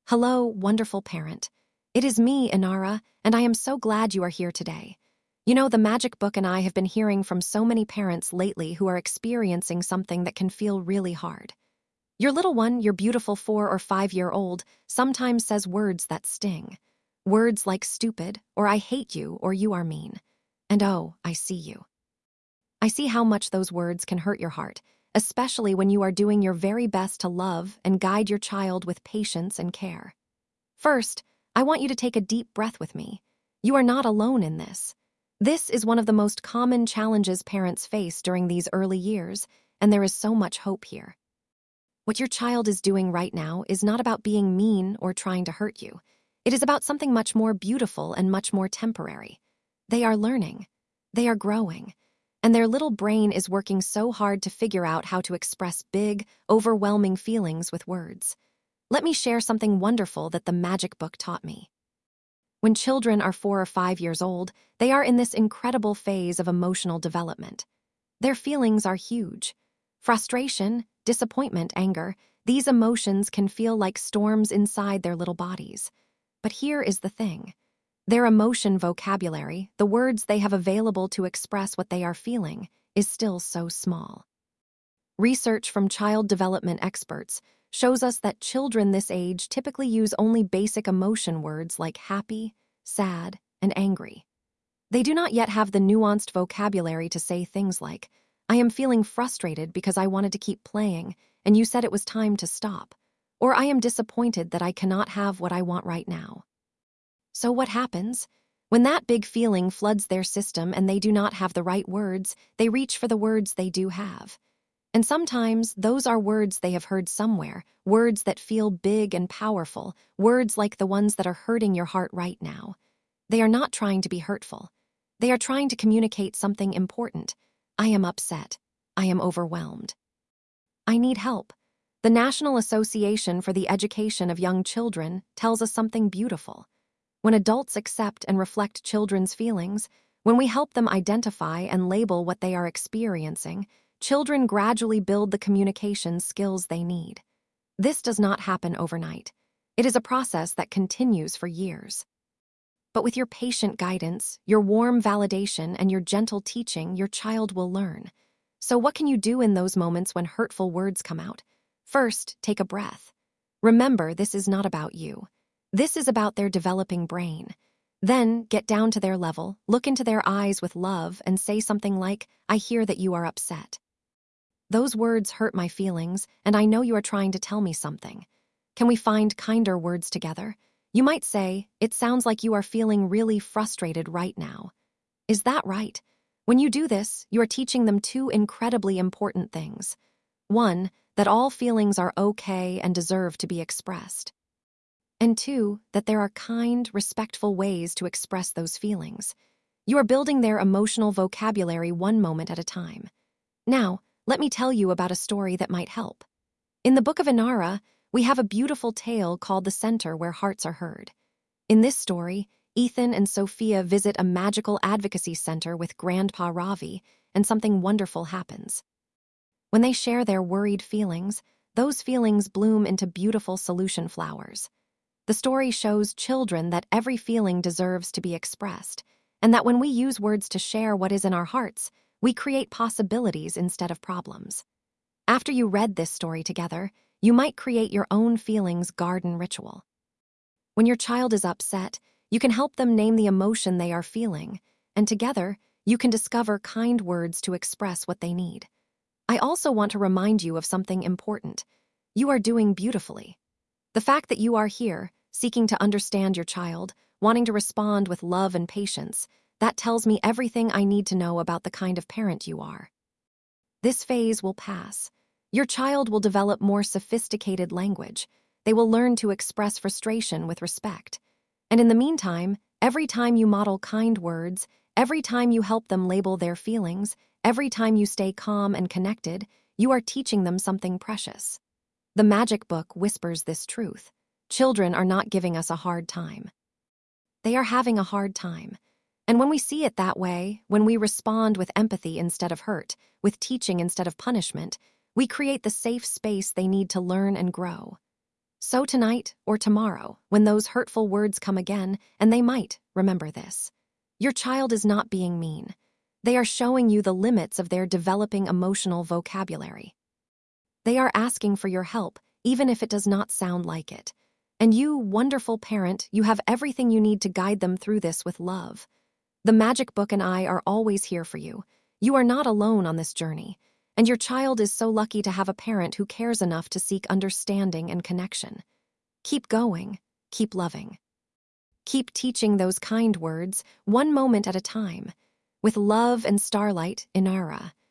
Hello, wonderful parent. It is me, Inara, and I am so glad you are here today. You know, the Magic Book and I have been hearing from so many parents lately who are experiencing something that can feel really hard. Your little one, your beautiful 4 or 5-year-old, sometimes says words that sting. Words like stupid, or I hate you, or you are mean. And oh, I see you. I see how much those words can hurt your heart, especially when you are doing your very best to love and guide your child with patience and care. First, I want you to take a deep breath with me. You are not alone in this. This is one of the most common challenges parents face during these early years, and there is so much hope here. What your child is doing right now is not about being mean or trying to hurt you. It is about something much more beautiful and much more temporary. They are learning. They are growing. And their little brain is working so hard to figure out how to express big, overwhelming feelings with words. Let me share something wonderful that the Magic Book taught me. When children are 4 or 5 years old, they are in this incredible phase of emotional development. Their feelings are huge. Frustration, disappointment, anger, these emotions can feel like storms inside their little bodies. But here is the thing. Their emotion vocabulary, the words they have available to express what they are feeling, is still so small. Research from child development experts shows us that children this age typically use only basic emotion words like happy, sad, and angry. They do not yet have the nuanced vocabulary to say things like, I am feeling frustrated because I wanted to keep playing, and you said it was time to stop, or I am disappointed that I cannot have what I want right now. So what happens? When that big feeling floods their system and they do not have the right words, they reach for the words they do have. And sometimes those are words they have heard somewhere, words that feel big and powerful, words like the ones that are hurting your heart right now. They are not trying to be hurtful. They are trying to communicate something important. I am upset. I am overwhelmed. I need help. The National Association for the Education of Young Children tells us something beautiful. When adults accept and reflect children's feelings, when we help them identify and label what they are experiencing, children gradually build the communication skills they need. This does not happen overnight. It is a process that continues for years. But with your patient guidance, your warm validation, and your gentle teaching, your child will learn. So what can you do in those moments when hurtful words come out? First, take a breath. Remember, this is not about you. This is about their developing brain. Then, get down to their level, look into their eyes with love, and say something like, I hear that you are upset. Those words hurt my feelings, and I know you are trying to tell me something. Can we find kinder words together? You might say, it sounds like you are feeling really frustrated right now. Is that right? When you do this, you are teaching them two incredibly important things. One, that all feelings are okay and deserve to be expressed. And two, that there are kind, respectful ways to express those feelings. You are building their emotional vocabulary one moment at a time. Now, let me tell you about a story that might help. In the Book of Inara, we have a beautiful tale called The Center Where Hearts Are Heard. In this story, Ethan and Sophia visit a magical advocacy center with Grandpa Ravi, and something wonderful happens. When they share their worried feelings, those feelings bloom into beautiful solution flowers. The story shows children that every feeling deserves to be expressed, and that when we use words to share what is in our hearts, we create possibilities instead of problems. After you read this story together, you might create your own feelings garden ritual. When your child is upset, you can help them name the emotion they are feeling, and together, you can discover kind words to express what they need. I also want to remind you of something important. You are doing beautifully. The fact that you are here, seeking to understand your child, wanting to respond with love and patience, that tells me everything I need to know about the kind of parent you are. This phase will pass. Your child will develop more sophisticated language. They will learn to express frustration with respect. And in the meantime, every time you model kind words, every time you help them label their feelings, every time you stay calm and connected, you are teaching them something precious. The Magic Book whispers this truth. Children are not giving us a hard time. They are having a hard time. And when we see it that way, when we respond with empathy instead of hurt, with teaching instead of punishment, we create the safe space they need to learn and grow. So tonight or tomorrow, when those hurtful words come again, and they might, remember this. Your child is not being mean. They are showing you the limits of their developing emotional vocabulary. They are asking for your help, even if it does not sound like it. And you, wonderful parent, you have everything you need to guide them through this with love. The Magic Book and I are always here for you. You are not alone on this journey, and your child is so lucky to have a parent who cares enough to seek understanding and connection. Keep going, keep loving. Keep teaching those kind words, one moment at a time. With love and starlight, Inara.